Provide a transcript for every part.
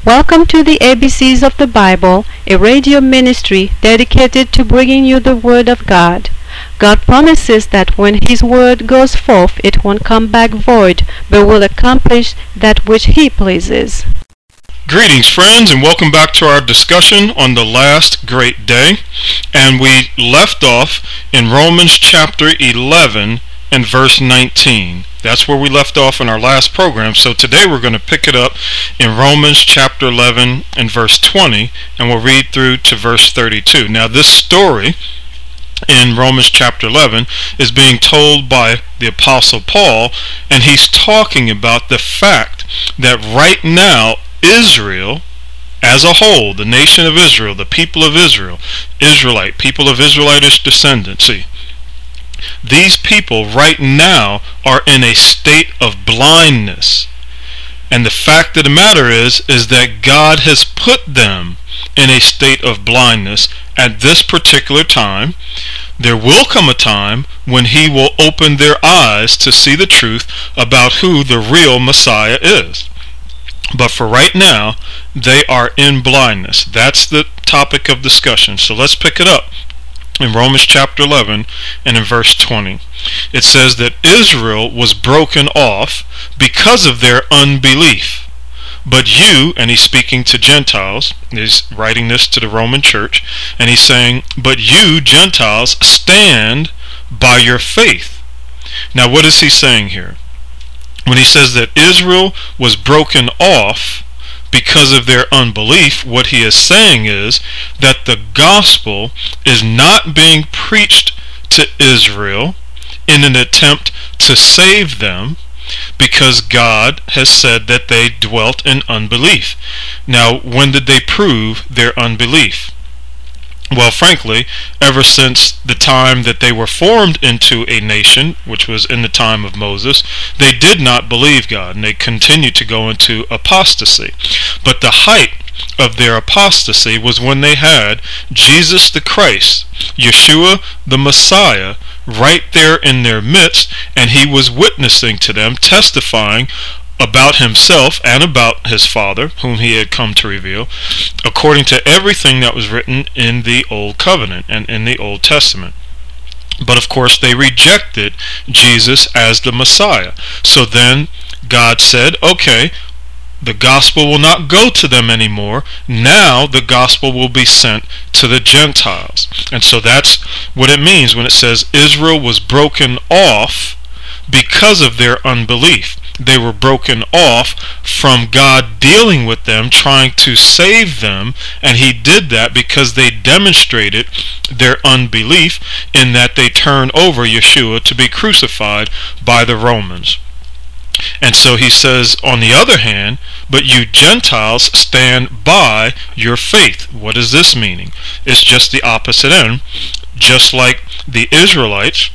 Welcome to the ABCs of the Bible, a radio ministry dedicated to bringing you the Word of God. God promises that when His Word goes forth, it won't come back void, but will accomplish that which He pleases. Greetings, friends, and welcome back to our discussion on the last great day. And we left off in Romans chapter 11 and verse 19. That's where we left off in our last program. So today we're going to pick it up in Romans chapter 11 and verse 20, and we'll read through to verse 32. Now this story in Romans chapter 11 is being told by the Apostle Paul, and he's talking about the fact that right now Israel as a whole, the nation of Israel, the people of Israel, Israelite, people of Israelitish descendancy, these people right now are in a state of blindness. And the fact of the matter is that God has put them in a state of blindness at this particular time. There will come a time when He will open their eyes to see the truth about who the real Messiah is. But for right now, they are in blindness. That's the topic of discussion. So let's pick it up in Romans chapter 11 and in verse 20. It says that Israel was broken off because of their unbelief. But you, and he's speaking to Gentiles, he's writing this to the Roman church, and he's saying, but you, Gentiles, stand by your faith. Now what is he saying here? When he says that Israel was broken off because of their unbelief, what he is saying is that the gospel is not being preached to Israel in an attempt to save them, because God has said that they dwelt in unbelief. Now, when did they prove their unbelief? Well, frankly, ever since the time that they were formed into a nation, which was in the time of Moses, they did not believe God, and they continued to go into apostasy. But the height of their apostasy was when they had Jesus the Christ, Yeshua the Messiah, right there in their midst, and He was witnessing to them, testifying about Himself and about His Father, whom He had come to reveal, according to everything that was written in the Old Covenant and in the Old Testament. But of course they rejected Jesus as the Messiah. So then God said, okay, the gospel will not go to them anymore. Now the gospel will be sent to the Gentiles. And so that's what it means when it says Israel was broken off because of their unbelief. They were broken off from God dealing with them, trying to save them, and He did that because they demonstrated their unbelief in that they turned over Yeshua to be crucified by the Romans. And so he says, on the other hand, but you Gentiles stand by your faith. What is this meaning? It's just the opposite end. Just like the Israelites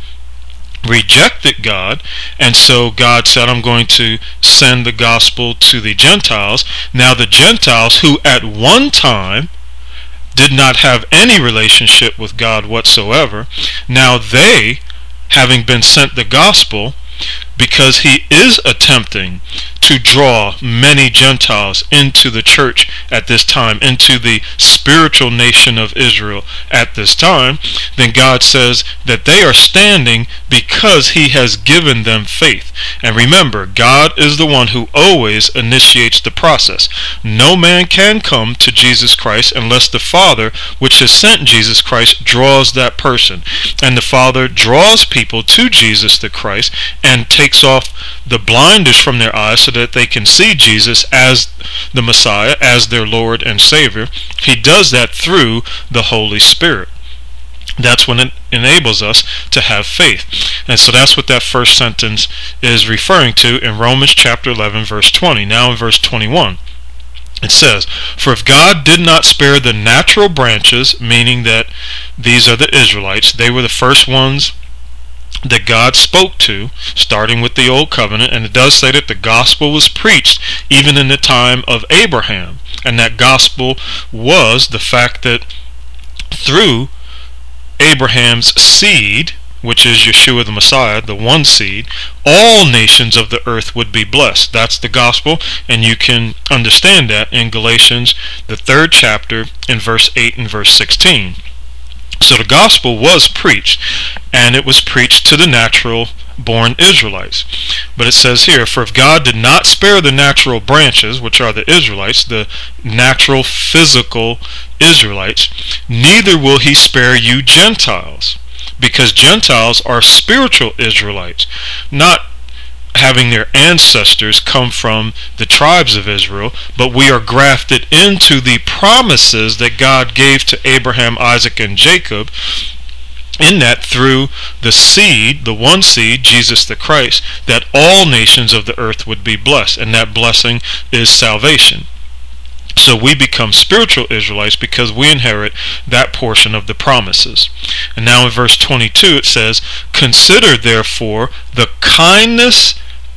rejected God, and so God said, I'm going to send the gospel to the Gentiles. Now the Gentiles, who at one time did not have any relationship with God whatsoever, now they, having been sent the gospel, because He is attempting to draw many Gentiles into the church at this time, into the spiritual nation of Israel at this time, then God says that they are standing because He has given them faith. And remember, God is the one who always initiates the process. No man can come to Jesus Christ unless the Father, which has sent Jesus Christ, draws that person. And the Father draws people to Jesus the Christ and takes off the blinders from their eyes so that they can see Jesus as the Messiah, as their Lord and Savior. He does that through the Holy Spirit. That's when it enables us to have faith. And so that's what that first sentence is referring to in Romans chapter 11 verse 20. Now in verse 21 it says, for if God did not spare the natural branches, meaning that these are the Israelites, they were the first ones that God spoke to, starting with the Old Covenant, and it does say that the gospel was preached even in the time of Abraham, and that gospel was the fact that through Abraham's seed which is Yeshua the Messiah, the one seed, all nations of the earth would be blessed. That's the gospel, and you can understand that in Galatians, the 3rd chapter, in verse 8 and verse 16. So the gospel was preached, and it was preached to the natural-born Israelites. But it says here, for if God did not spare the natural branches, which are the Israelites, the natural physical Israelites, neither will he spare you Gentiles, because Gentiles are spiritual Israelites, not having their ancestors come from the tribes of Israel, but we are grafted into the promises that God gave to Abraham, Isaac, and Jacob, in that through the seed, the one seed, Jesus the Christ, that all nations of the earth would be blessed, and that blessing is salvation. So we become spiritual Israelites because we inherit that portion of the promises. And now in verse 22 it says, consider therefore the kindness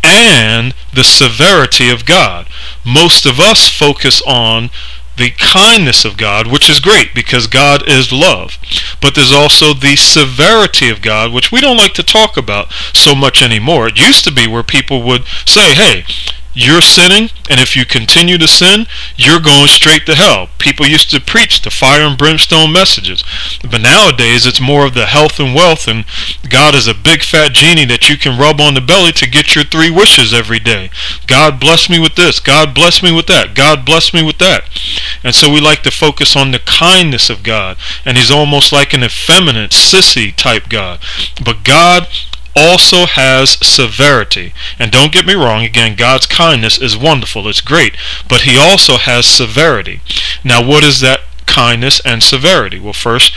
and the severity of God. Most of us focus on the kindness of God, which is great because God is love. But there's also the severity of God, which we don't like to talk about so much anymore. It used to be where people would say, hey, you're sinning, and if you continue to sin, you're going straight to hell. People used to preach the fire and brimstone messages. But nowadays, it's more of the health and wealth, and God is a big fat genie that you can rub on the belly to get your 3 wishes every day. God bless me with this. God bless me with that. God bless me with that. And so we like to focus on the kindness of God. And he's almost like an effeminate, sissy type God. But God also has severity. And don't get me wrong, again, God's kindness is wonderful, it's great, but he also has severity. Now what is that kindness and severity? Well, first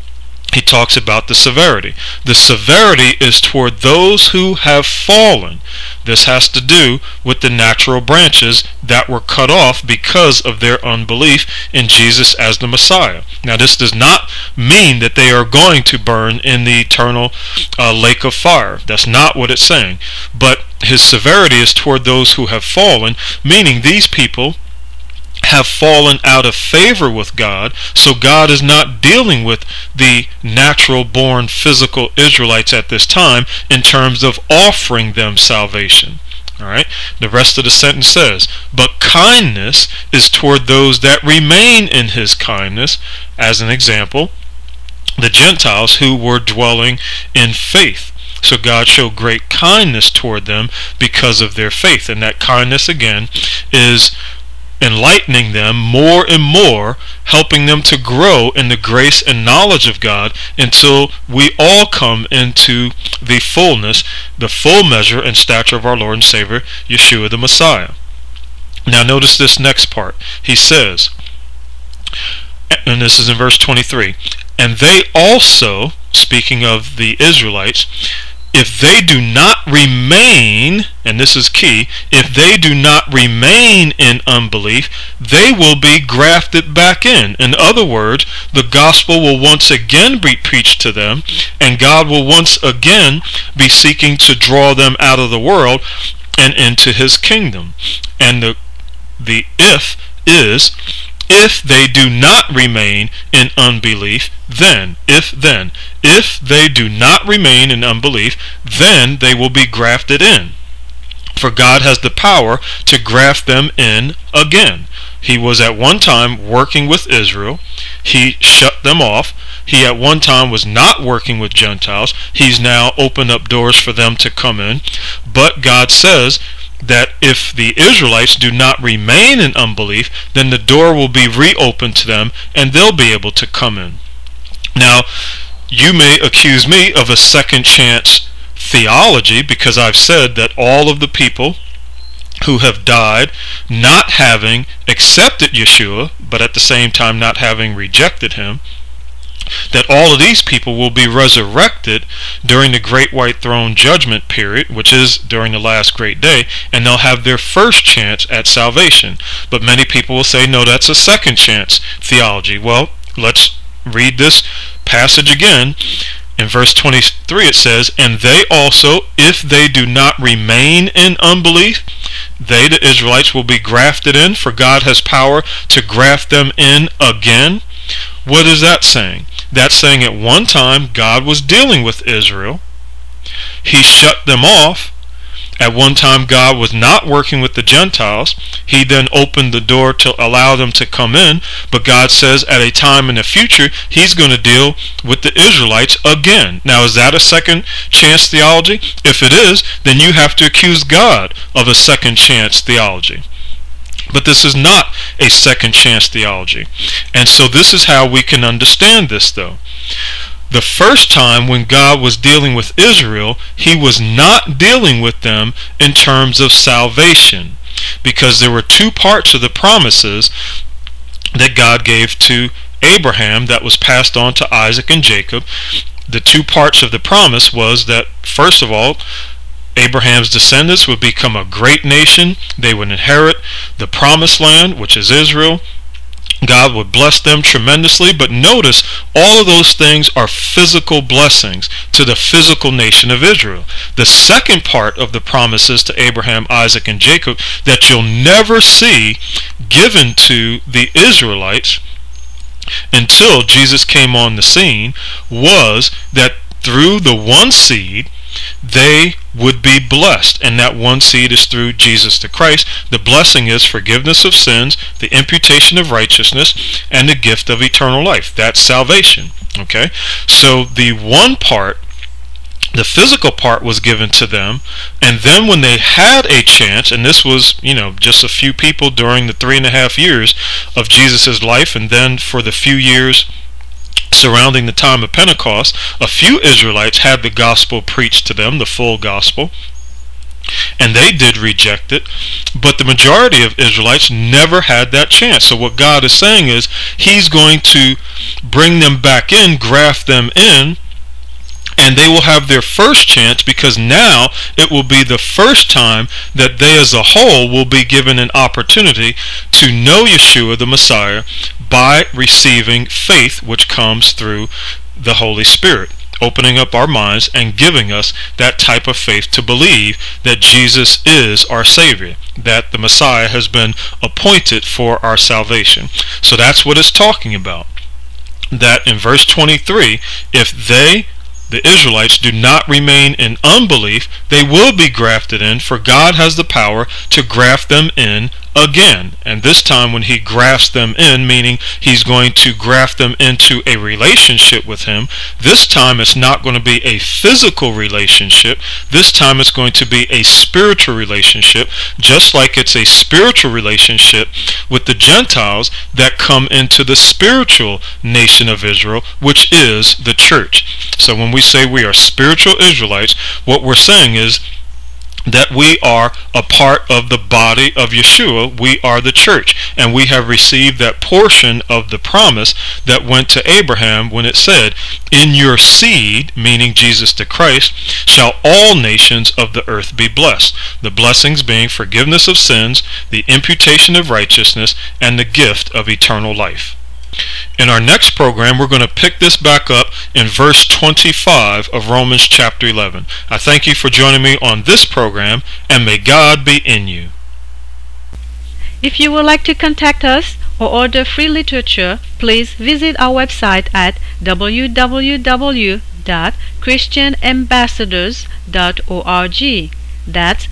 he talks about the severity. The severity is toward those who have fallen. This has to do with the natural branches that were cut off because of their unbelief in Jesus as the Messiah. Now this does not mean that they are going to burn in the eternal lake of fire. That's not what it's saying. But his severity is toward those who have fallen, meaning these people have fallen out of favor with God, so God is not dealing with the natural-born physical Israelites at this time in terms of offering them salvation. Alright? The rest of the sentence says, but kindness is toward those that remain in his kindness. As an example, the Gentiles who were dwelling in faith. So God showed great kindness toward them because of their faith. And that kindness, again, is enlightening them more and more, helping them to grow in the grace and knowledge of God until we all come into the fullness, the full measure and stature of our Lord and Savior, Yeshua the Messiah. Now notice this next part. He says, and this is in verse 23, and they also, speaking of the Israelites, if they do not remain, and this is key, if they do not remain in unbelief, they will be grafted back in. In other words, the gospel will once again be preached to them, and God will once again be seeking to draw them out of the world and into his kingdom. And the if is, if they do not remain in unbelief, then, if they do not remain in unbelief, then they will be grafted in. For God has the power to graft them in again. He was at one time working with Israel. He shut them off. He at one time was not working with Gentiles. He's now opened up doors for them to come in. But God says that if the Israelites do not remain in unbelief, then the door will be reopened to them and they'll be able to come in. Now, you may accuse me of a second chance theology because I've said that all of the people who have died not having accepted Yeshua, but at the same time not having rejected him, that all of these people will be resurrected during the Great White Throne Judgment period, which is during the last great day, and they'll have their first chance at salvation. But many people will say, no, that's a second chance theology. Well, let's read this passage again. In verse 23 it says, and they also, if they do not remain in unbelief, they, the Israelites, will be grafted in, for God has power to graft them in again. What is that saying? That's saying at one time God was dealing with Israel. He shut them off. At one time God was not working with the Gentiles. He then opened the door to allow them to come in. But God says at a time in the future He's going to deal with the Israelites again. Now, is that a second chance theology? If it is, then you have to accuse God of a second chance theology. But this is not a second chance theology. And so this is how we can understand this, though. The first time when God was dealing with Israel, He was not dealing with them in terms of salvation, because there were two parts of the promises that God gave to Abraham that was passed on to Isaac and Jacob. The two parts of the promise was that, first of all, Abraham's descendants would become a great nation. They would inherit the promised land, which is Israel. God would bless them tremendously. But notice, all of those things are physical blessings to the physical nation of Israel. The second part of the promises to Abraham, Isaac, and Jacob that you'll never see given to the Israelites until Jesus came on the scene was that through the one seed they would be blessed, and that one seed is through Jesus the Christ. The blessing is forgiveness of sins, the imputation of righteousness, and the gift of eternal life. That's salvation. Okay, so the one part, the physical part, was given to them, and then when they had a chance, and this was, just a few people during the 3.5 years of Jesus' life, and then for the few years surrounding the time of Pentecost, a few Israelites had the gospel preached to them, the full gospel, and they did reject it. But the majority of Israelites never had that chance. So what God is saying is He's going to bring them back in, graft them in, and they will have their first chance, because now it will be the first time that they as a whole will be given an opportunity to know Yeshua the Messiah by receiving faith, which comes through the Holy Spirit, opening up our minds and giving us that type of faith to believe that Jesus is our Savior, that the Messiah has been appointed for our salvation. So that's what it's talking about. That in verse 23, if the Israelites do not remain in unbelief, they will be grafted in, for God has the power to graft them in again. And this time when He grafts them in, meaning He's going to graft them into a relationship with Him, this time it's not going to be a physical relationship. This time it's going to be a spiritual relationship, just like it's a spiritual relationship with the Gentiles that come into the spiritual nation of Israel, which is the church. So when we say we are spiritual Israelites, what we're saying is that we are a part of the body of Yeshua. We are the church, and we have received that portion of the promise that went to Abraham when it said, in your seed, meaning Jesus the Christ, shall all nations of the earth be blessed. The blessings being forgiveness of sins, the imputation of righteousness, and the gift of eternal life. In our next program, we're going to pick this back up in verse 25 of Romans chapter 11. I thank you for joining me on this program, and may God be in you. If you would like to contact us or order free literature, please visit our website at www.christianambassadors.org. That's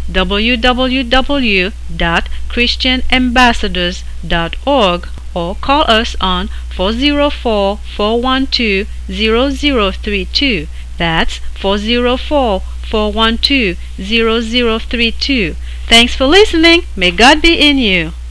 www.christianambassadors.org, or call us on 404-412-0032. That's 404-412-0032. Thanks for listening. May God be in you.